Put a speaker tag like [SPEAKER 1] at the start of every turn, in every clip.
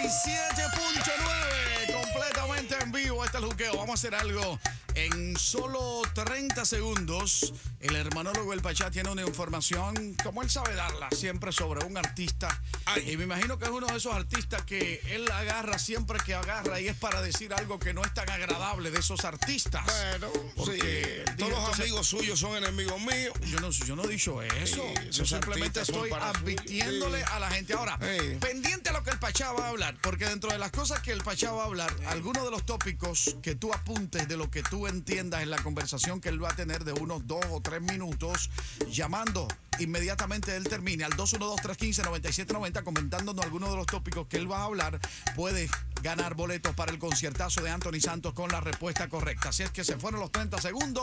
[SPEAKER 1] 97.9, completamente en vivo. Este es el juqueo. Vamos a hacer algo en solo 30 segundos. El hermanólogo El Pachá tiene una información, como él sabe darla, siempre sobre un artista. Y me imagino que es uno de esos artistas que él agarra siempre que agarra y es para decir algo que no es tan agradable de esos artistas.
[SPEAKER 2] Bueno,
[SPEAKER 1] porque
[SPEAKER 2] sí, todos los amigos suyos son enemigos míos.
[SPEAKER 1] Yo no he dicho eso.
[SPEAKER 2] Sí,
[SPEAKER 1] Yo simplemente estoy advirtiéndole a la gente. Ahora, pendiente a lo que el Pachá va a hablar, porque dentro de las cosas que el Pachá va a hablar, algunos de los tópicos que tú apuntes de lo que tú entiendas en la conversación que él va a tener de unos 2 o 3 minutos, llamando inmediatamente él termine al 212-315-9790, comentándonos algunos de los tópicos que él va a hablar, puedes ganar boletos para el conciertazo de Anthony Santos con la respuesta correcta. Así es que se fueron los 30 segundos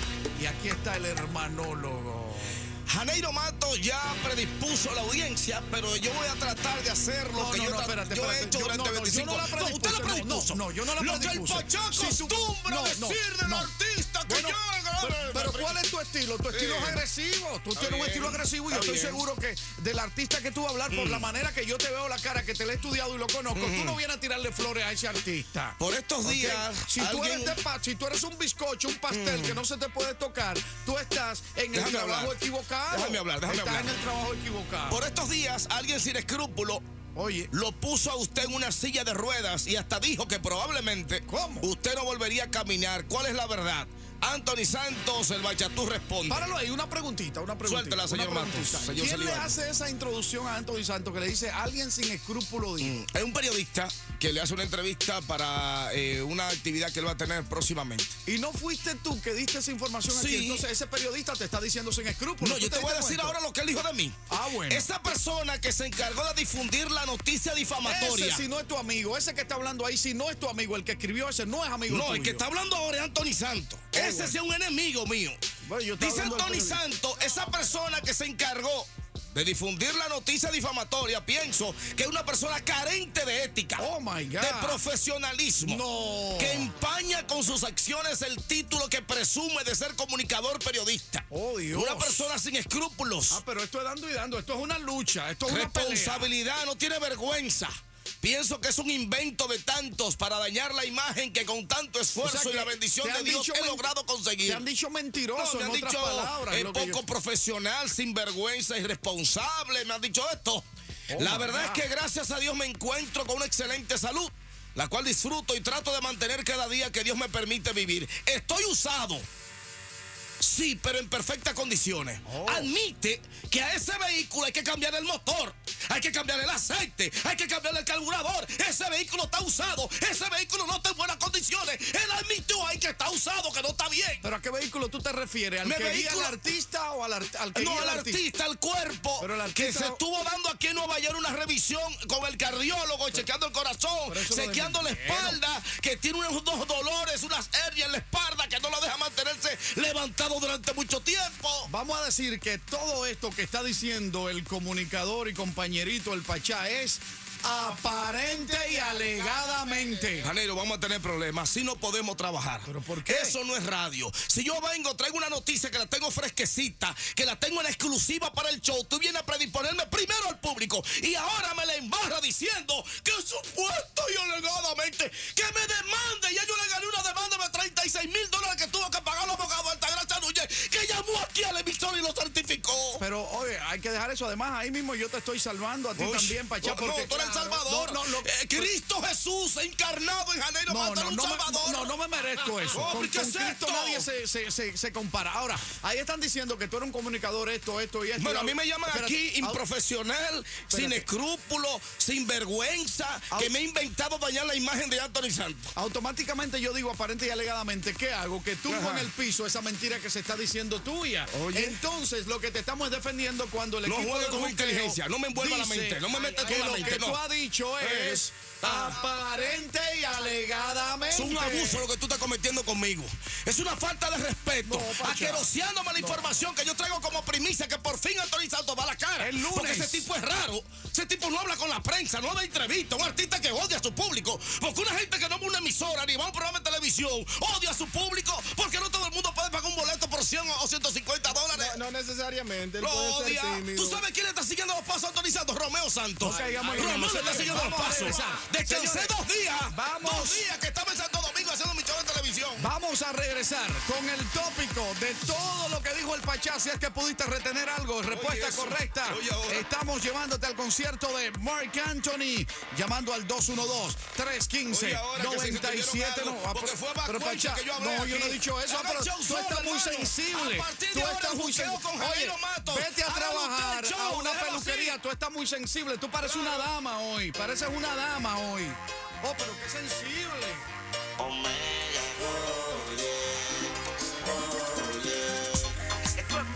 [SPEAKER 1] y aquí está el hermanólogo.
[SPEAKER 2] Janeiro Matos ya predispuso la audiencia, pero yo voy a tratar de hacer lo que yo he hecho durante 25 años.
[SPEAKER 1] No, usted la predispuso. No, yo no la predispuse.
[SPEAKER 2] Lo que el Pachá acostumbra decir del artista que llega.
[SPEAKER 1] Pero ¿cuál es tu estilo? Tu estilo es agresivo. Tú tienes un estilo agresivo y yo estoy seguro que del artista que tú vas a hablar, por la manera que yo te veo la cara, que te lo he estudiado y lo conozco, tú no vienes a tirarle flores a ese artista.
[SPEAKER 2] Por estos días,
[SPEAKER 1] si tú eres un bizcocho, un pastel que no se te puede tocar, tú estás en el trabajo equivocado.
[SPEAKER 2] Déjame hablar.
[SPEAKER 1] Estás en el trabajo equivocado.
[SPEAKER 2] Por estos días, alguien sin escrúpulo lo puso a usted en una silla de ruedas y hasta dijo que probablemente usted no volvería a caminar. ¿Cuál es la verdad? Anthony Santos, el Bachatú responde.
[SPEAKER 1] Páralo ahí, una preguntita.
[SPEAKER 2] Suéltela, señor Matos.
[SPEAKER 1] ¿Quién le hace esa introducción a Anthony Santos que le dice alguien sin escrúpulo?
[SPEAKER 2] Es un periodista que le hace una entrevista para una actividad que él va a tener próximamente.
[SPEAKER 1] ¿Y no fuiste tú que diste esa información aquí? Entonces ese periodista te está diciendo sin escrúpulos.
[SPEAKER 2] No, yo te voy a decir ahora lo que él dijo de mí.
[SPEAKER 1] Bueno.
[SPEAKER 2] Esa persona que se encargó de difundir la noticia difamatoria.
[SPEAKER 1] Ese si no es tu amigo, ese que está hablando ahí, si no es tu amigo, el que escribió ese no es amigo tuyo.
[SPEAKER 2] No, el que está hablando ahora es Anthony Santos. Ese sí es un enemigo mío. Dice Anthony Santos, esa persona que se encargó de difundir la noticia difamatoria, pienso que es una persona carente de ética, de profesionalismo, que empaña con sus acciones el título que presume de ser comunicador periodista. Una persona sin escrúpulos.
[SPEAKER 1] Pero esto es dando y dando, esto es una lucha, esto es una
[SPEAKER 2] responsabilidad, no tiene vergüenza. Pienso que es un invento de tantos para dañar la imagen que con tanto esfuerzo y la bendición de Dios he logrado conseguir.
[SPEAKER 1] Te han dicho mentiroso,
[SPEAKER 2] me han dicho poco profesional, sinvergüenza, irresponsable, me han dicho esto. La verdad es que gracias a Dios me encuentro con una excelente salud, la cual disfruto y trato de mantener cada día que Dios me permite vivir. Estoy usado. Sí, pero en perfectas condiciones. Admite que a ese vehículo hay que cambiar el motor, hay que cambiar el aceite, hay que cambiar el carburador. Ese vehículo está usado, ese vehículo no está en buenas condiciones. Él admitió ahí que está usado, que no está bien.
[SPEAKER 1] ¿Pero a qué vehículo tú te refieres? ¿Al que guía al artista o al que
[SPEAKER 2] No, al artista, al cuerpo, que se estuvo dando aquí en Nueva York una revisión con el cardiólogo, chequeando el corazón, chequeando la espalda, que tiene unos dolores, unas hernias en la espalda que no lo deja mantenerse levantado durante mucho tiempo.
[SPEAKER 1] Vamos a decir que todo esto que está diciendo el comunicador y compañerito El Pachá es aparente y alegadamente.
[SPEAKER 2] Janeiro, vamos a tener problemas. Así no podemos trabajar.
[SPEAKER 1] ¿Pero por qué?
[SPEAKER 2] Eso no es radio. Si yo vengo, traigo una noticia que la tengo fresquecita, que la tengo en exclusiva para el show, tú vienes a predisponerme primero al público y ahora me la embarra diciendo que supuesto y alegadamente que me demande. Ya yo le gané una demanda de $36,000 que tuvo que pagar el abogado Altagracia Núñez, que llamó aquí al emisor y lo certificó.
[SPEAKER 1] Pero, oye, hay que dejar eso. Además, ahí mismo yo te estoy salvando a ti también, Pachá.
[SPEAKER 2] Porque tú eres el Salvador. Cristo Jesús encarnado en Janeiro Matos, un Salvador.
[SPEAKER 1] No me merezco eso. Con Cristo nadie se compara. Ahora, ahí están diciendo que tú eres un comunicador, esto y esto.
[SPEAKER 2] Bueno, a mí me llaman aquí improfesional, sin escrúpulos, sin vergüenza, que me he inventado dañar la imagen de Anthony Santos.
[SPEAKER 1] Automáticamente yo digo aparente y alegadamente, ¿qué hago? Que tumbo en el piso esa mentira que se está diciendo tuya. Entonces, lo que te estamos es defendiendo cuando el equipo...
[SPEAKER 2] No juegue con inteligencia, no me envuelva la mente, no me metas con la mente.
[SPEAKER 1] Lo que tú has dicho es aparente y alegadamente.
[SPEAKER 2] Es un abuso lo que tú estás cometiendo conmigo. Es una falta de respeto. Aqueroseándome la información que yo traigo como primicia, que por fin Anthony Santos va a la cara.
[SPEAKER 1] El lunes.
[SPEAKER 2] Porque ese tipo es raro. Ese tipo no habla con la prensa, no da entrevista. Un artista que odia a su público. Porque una gente que no va a una emisora ni va a un programa de televisión odia a su público. Porque no todo el mundo puede pagar un boleto por $100 o $150.
[SPEAKER 3] No necesariamente. gente.
[SPEAKER 2] Lo odia. ¿Tú sabes quién le está siguiendo los pasos autorizando? Romeo Santos. Romeo le está siguiendo los pasos. Descansé 2 días. 2 días que estaba en Santo Domingo haciendo mi show de televisión.
[SPEAKER 1] Vamos a regresar con el tópico de todo lo que dijo el Pachá. Si es que pudiste retener algo, respuesta correcta. Estamos llevándote al concierto de Marc Anthony. Llamando al 212-315-97.
[SPEAKER 2] Porque fue Pachá que yo hablé.
[SPEAKER 1] No, yo no he dicho eso. Pero tú estás muy sensible. Tú estás muy sensible. Oye, vete a trabajar a una peluquería. Tú estás muy sensible. Tú pareces una dama hoy. Pareces una dama hoy. Oh, pero qué sensible.